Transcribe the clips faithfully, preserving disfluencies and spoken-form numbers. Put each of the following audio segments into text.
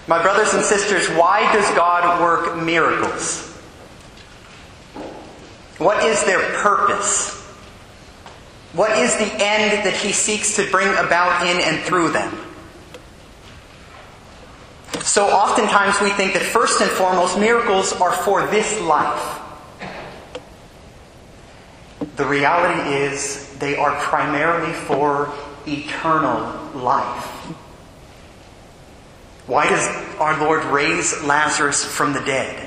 My brothers and sisters, why does God work miracles? What is their purpose? What is the end that He seeks to bring about in and through them? So oftentimes we think that first and foremost, miracles are for this life. The reality is they are primarily for eternal life. Why does our Lord raise Lazarus from the dead?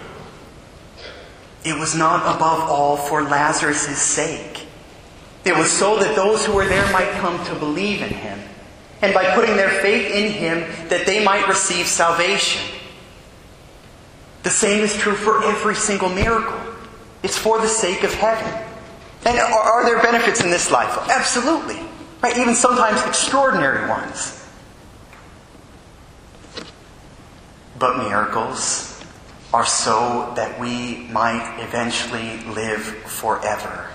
It was not above all for Lazarus' sake. It was so that those who were there might come to believe in Him. And by putting their faith in Him, that they might receive salvation. The same is true for every single miracle. It's for the sake of heaven. And are, are there benefits in this life? Absolutely. Right? Even sometimes extraordinary ones. But miracles are so that we might eventually live forever.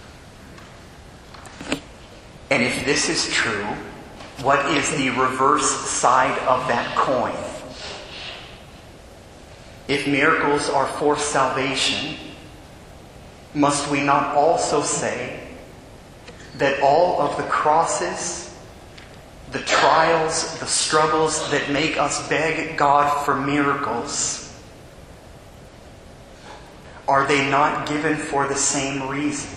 And if this is true, what is the reverse side of that coin? If miracles are for salvation, must we not also say that all of the crosses, the trials, the struggles that make us beg God for miracles, are they not given for the same reason?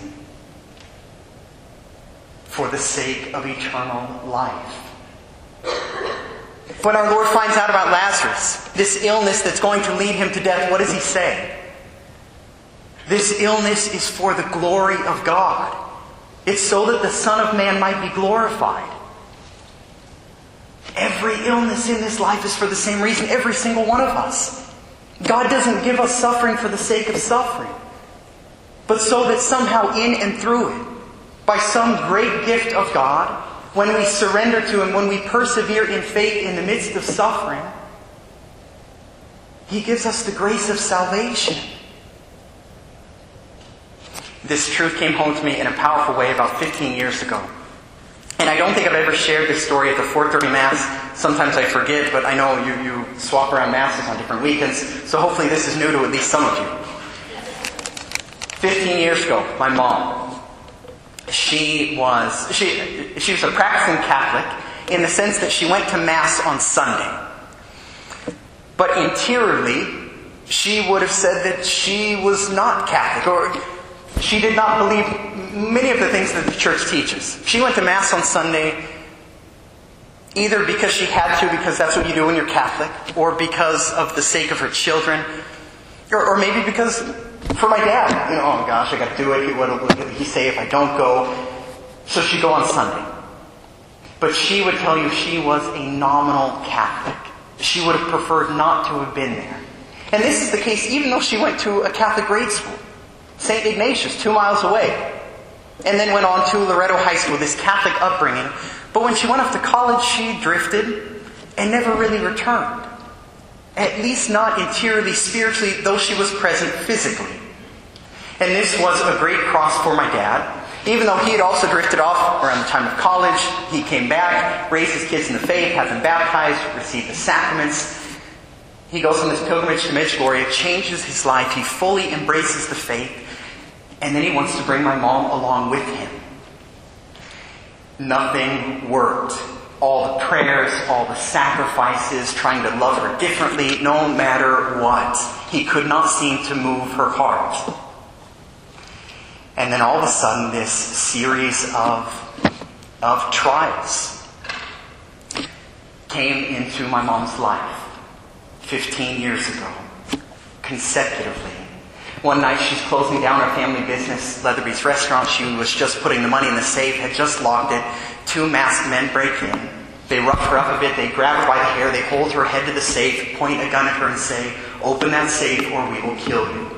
For the sake of eternal life. When our Lord finds out about Lazarus, this illness that's going to lead him to death, what does He say? This illness is for the glory of God. It's so that the Son of Man might be glorified. Every illness in this life is for the same reason, every single one of us. God doesn't give us suffering for the sake of suffering, but so that somehow in and through it, by some great gift of God, when we surrender to Him, when we persevere in faith in the midst of suffering, He gives us the grace of salvation. This truth came home to me in a powerful way about fifteen years ago. And I don't think I've ever shared this story at the four thirty Mass. Sometimes I forget, but I know you, you swap around Masses on different weekends, so hopefully this is new to at least some of you. Fifteen years ago, my mom, She was she she was a practicing Catholic in the sense that she went to Mass on Sunday. But interiorly, she would have said that she was not Catholic, or she did not believe many of the things that the Church teaches. She went to Mass on Sunday either because she had to, because that's what you do when you're Catholic, or because of the sake of her children, or, or maybe because for my dad, you know, oh gosh, I got to do it. What will he say if I don't go? So she'd go on Sunday. But she would tell you she was a nominal Catholic. She would have preferred not to have been there. And this is the case even though she went to a Catholic grade school, Saint Ignatius, two miles away. And then went on to Loretto High School, this Catholic upbringing. But when she went off to college, she drifted and never really returned. At least not interiorly, spiritually, though she was present physically. And this was a great cross for my dad. Even though he had also drifted off around the time of college, he came back, raised his kids in the faith, had them baptized, received the sacraments. He goes on this pilgrimage to Medjugorje, it changes his life, he fully embraces the faith, and then he wants to bring my mom along with him. Nothing worked. All the prayers, all the sacrifices, trying to love her differently, no matter what. He could not seem to move her heart. And then all of a sudden, this series of, of trials came into my mom's life fifteen years ago, consecutively. One night she's closing down her family business, Leatherby's restaurant. She was just putting the money in the safe, had just locked it. Two masked men break in. They rough her up a bit, they grab her by the hair, they hold her head to the safe, point a gun at her and say, "Open that safe or we will kill you."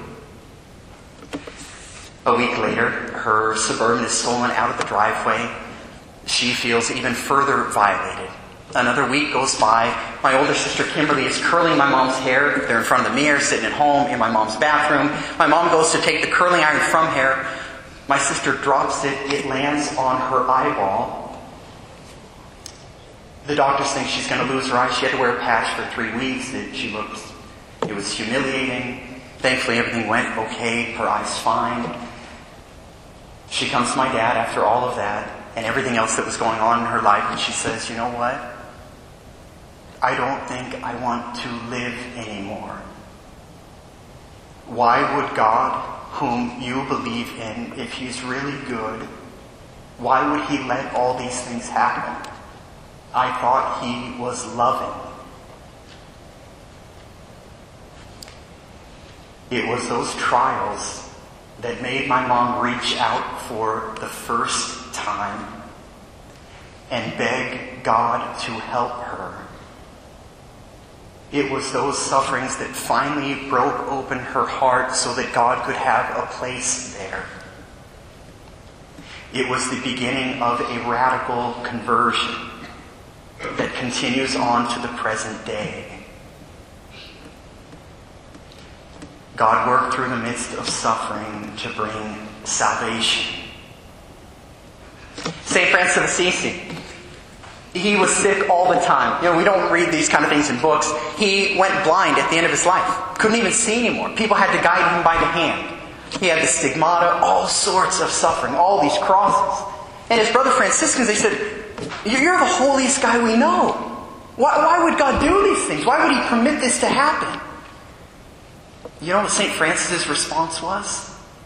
A week later, her Suburban is stolen out of the driveway. She feels even further violated. Another week goes by. My older sister Kimberly is curling my mom's hair. They're in front of the mirror, sitting at home in my mom's bathroom. My mom goes to take the curling iron from her. My sister drops it. It lands on her eyeball. The doctors think she's going to lose her eyes. She had to wear a patch for three weeks. It, she looked, it was humiliating. Thankfully, everything went okay. Her eyes fine. She comes to my dad after all of that and everything else that was going on in her life, and she says, you know what? I don't think I want to live anymore. Why would God, whom you believe in, if He's really good, why would He let all these things happen? I thought He was loving. It was those trials that made my mom reach out for the first time and beg God to help her. It was those sufferings that finally broke open her heart so that God could have a place there. It was the beginning of a radical conversion that continues on to the present day. God worked through the midst of suffering to bring salvation. Saint Francis of Assisi, he was sick all the time. You know, we don't read these kind of things in books. He went blind at the end of his life. Couldn't even see anymore. People had to guide him by the hand. He had the stigmata, all sorts of suffering, all these crosses. And his brother Franciscans, they said, you're the holiest guy we know. Why, why would God do these things? Why would He permit this to happen? You know what Saint Francis's response was?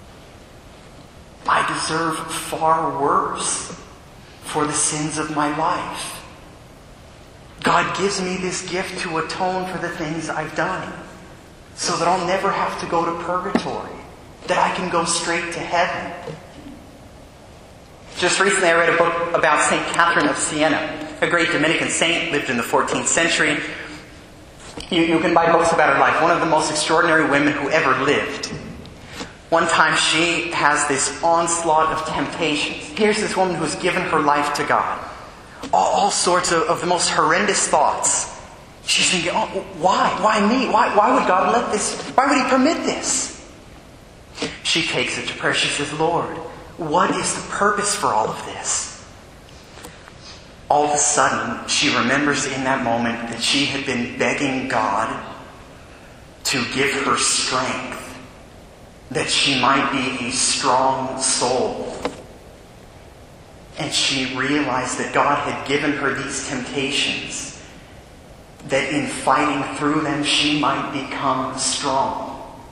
I deserve far worse for the sins of my life. God gives me this gift to atone for the things I've done, so that I'll never have to go to purgatory, that I can go straight to heaven. Just recently I read a book about Saint Catherine of Siena, a great Dominican saint, lived in the fourteenth century. You, you can buy books about her life. One of the most extraordinary women who ever lived. One time she has this onslaught of temptations. Here's this woman who's given her life to God. All, all sorts of, of the most horrendous thoughts. She's thinking, oh, why? Why me? Why, why would God let this? Why would He permit this? She takes it to prayer. She says, Lord, what is the purpose for all of this? All of a sudden, she remembers in that moment that she had been begging God to give her strength, that she might be a strong soul. And she realized that God had given her these temptations, that in fighting through them she might become strong.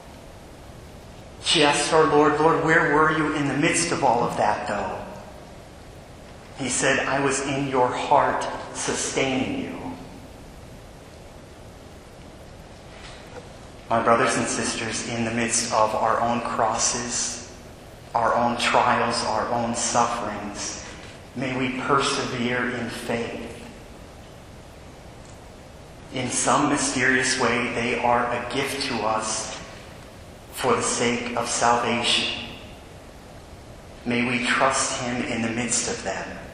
She asked our Lord, Lord, where were you in the midst of all of that, though? He said, I was in your heart sustaining you. My brothers and sisters, in the midst of our own crosses, our own trials, our own sufferings, may we persevere in faith. In some mysterious way, they are a gift to us for the sake of salvation. May we trust Him in the midst of them.